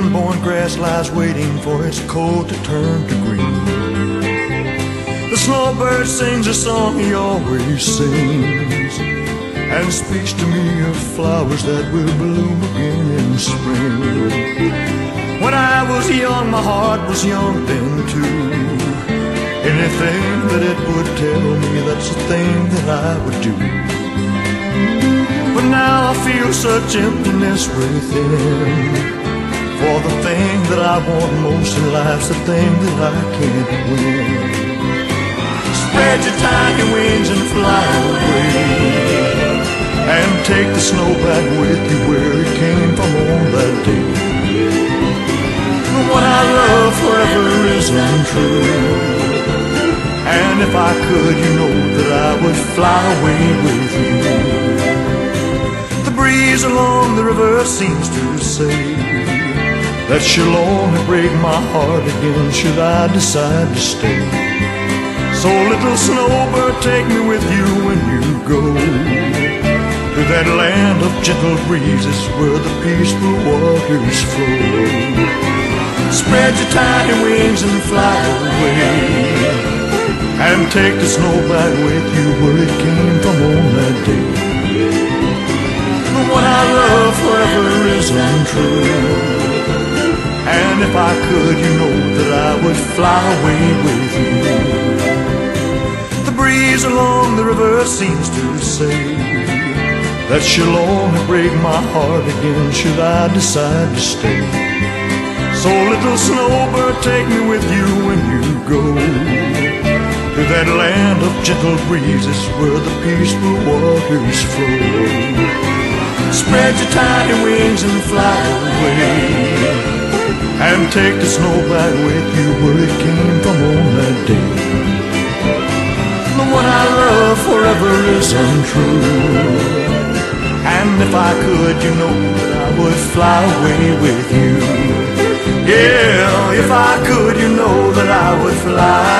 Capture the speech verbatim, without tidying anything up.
unborn grass lies waiting for its coat to turn to green. The snowbird sings a song he always sings, and speaks to me of flowers that will bloom again in spring. When I was young, my heart was young then too. Anything that it would tell me, that's the thing that I would do. But now I feel such emptiness within, for the thing that I want most in life's the thing that I can't win. Spread your tiny wings and fly away, and take the snow back with you where it came from on that day. What I love forever is untrue, and if I could, you know that I would fly away with you. The breeze along the river seems to say that she'll only break my heart again should I decide to stay. So little snowbird, take me with you when you go to that land of gentle breezes where the peaceful waters flow. Spread your tiny wings and fly away, and take the snow back with you where it came from on that day. What I love forever is untrue, and if I could, you know that I would fly away with you. The breeze along the river seems to say that she'll only break my heart again should I decide to stay. So little snowbird, take me with you when you go to that land of gentle breezes where the peaceful waters flow. Spread your tiny wings and fly away, and take the snow back with you where it came from on that day. What I love forever is untrue, and if I could, you know that I would fly away with you. Yeah, if I could, you know that I would fly